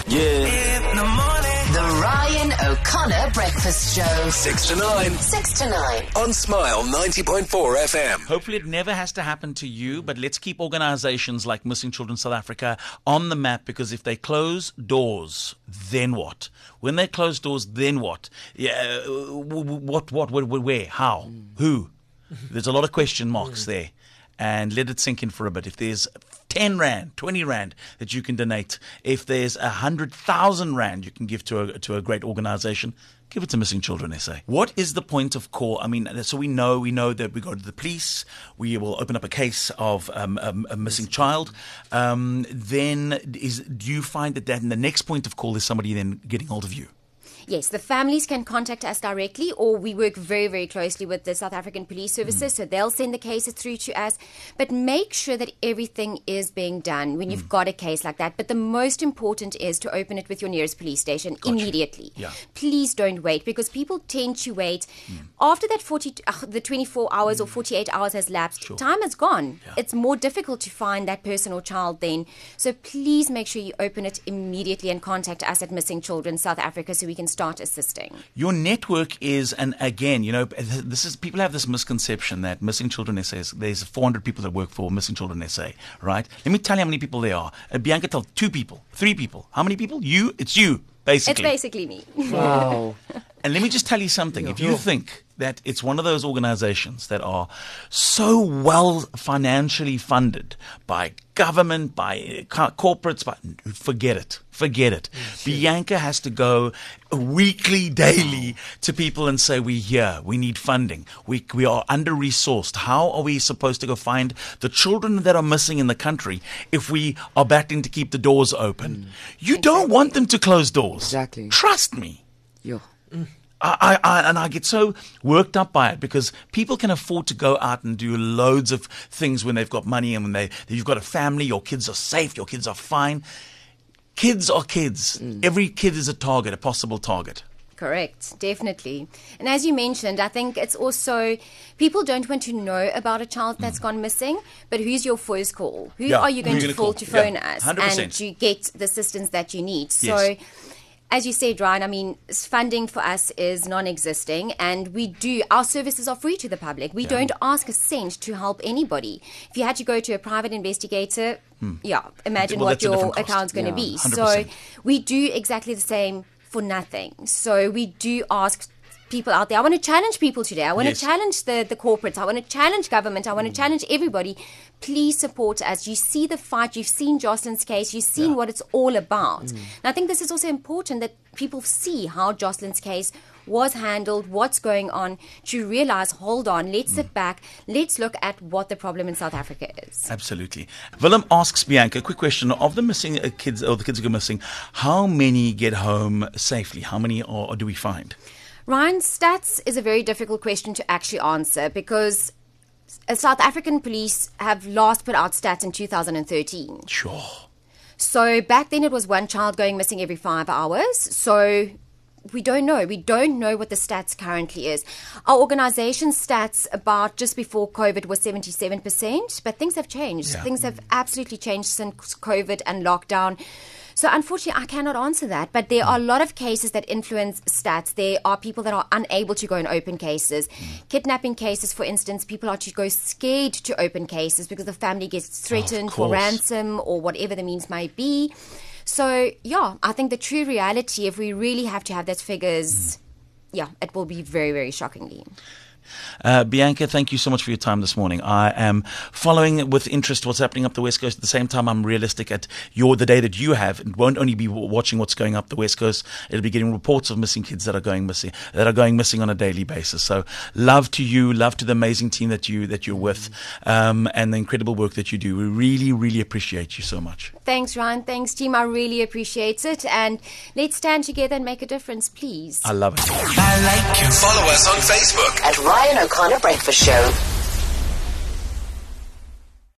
In the morning. The Ryan O'Connor Breakfast Show. 6 to 9. 6 to 9. On Smile 90.4 FM. Hopefully it never has to happen to you, but let's keep organizations like Missing Children South Africa on the map, because if they close doors, then what? When they close doors, then what? Yeah, what, where, how, who? There's a lot of question marks there. And let it sink in for a bit. If there's 10 Rand, 20 Rand that you can donate, if there's 100,000 Rand you can give to a great organization, give it to Missing Children SA. What is the point of call? I mean, so we know that we go to the police, we will open up a case of a missing child. Do you find that the next point of call is somebody then getting hold of you? Yes, the families can contact us directly, or we work very, very closely with the South African Police Services, so they'll send the cases through to us. But make sure that everything is being done when you've got a case like that. But the most important is to open it with your nearest police station immediately. Yeah. Please don't wait, because people tend to wait. After that the 24 hours or 48 hours has lapsed, time has gone. Yeah. It's more difficult to find that person or child then. So please make sure you open it immediately and contact us at Missing Children South Africa so we can start assisting. Your network is, and again, people have this misconception that Missing Children SA there's 400 people that work for Missing Children SA, right? Let me tell you how many people there are. Bianca, tell 2 people, 3 people. How many people? It's you, basically. It's basically me. Wow. And let me just tell you something. If you think that it's one of those organizations that are so well financially funded by government, by corporates, forget it. Forget it. Bianca has to go weekly, daily to people and say, we're here, we need funding, we are under-resourced. How are we supposed to go find the children that are missing in the country if we are battling to keep the doors open? You don't want them to close doors. Exactly. Trust me. Yeah. I get so worked up by it, because people can afford to go out and do loads of things when they've got money and when you've got a family, your kids are safe, your kids are fine. Kids are kids. Every kid is a target, a possible target. Correct, definitely. And as you mentioned, I think it's also, people don't want to know about a child that's gone missing, but who's your first call? Who are you going to call to phone us 100%. and to get the assistance that you need? So, Yes. as you said, Ryan, I mean, funding for us is non-existing, and our services are free to the public. We don't ask a cent to help anybody. If you had to go to a private investigator, imagine Well, what that's a your different cost. account's going to be. 100%. So we do exactly the same for nothing. So we do ask people out there. I want to challenge people today. I want to challenge the corporates. I want to challenge government. I want to challenge everybody. Please support us. You see the fight. You've seen Jocelyn's case. You've seen what it's all about. And I think this is also important that people see how Jocelyn's case was handled, what's going on, to realize, hold on, let's sit back, let's look at what the problem in South Africa is. Absolutely. Willem asks Bianca, a quick question. Of the missing kids, or the kids who go missing, how many get home safely? How many do we find? Ryan, stats is a very difficult question to actually answer, because South African police have last put out stats in 2013. Sure. So back then it was one child going missing every 5 hours. So we don't know. We don't know what the stats currently is. Our organization's stats about just before COVID was 77%, but things have changed. Yeah. Things have absolutely changed since COVID and lockdown. So unfortunately, I cannot answer that. But there are a lot of cases that influence stats. There are people that are unable to go and open cases. Kidnapping cases, for instance, people are to go scared to open cases because the family gets threatened for ransom or whatever the means may be. So, I think the true reality, if we really have to have those figures, it will be very, very shockingly. Bianca, thank you so much for your time this morning. I am following with interest what's happening up the West Coast. At the same time, I'm realistic at the day that you have. It won't only be watching what's going up the West Coast. It'll be getting reports of missing kids that are going missing on a daily basis. So, love to you, love to the amazing team that you're with, and the incredible work that you do. We really, really appreciate you so much. Thanks, Ryan. Thanks, team. I really appreciate it. And let's stand together and make a difference, please. I love it. I like you. Follow us on Facebook at Ryan O'Connor Breakfast Show.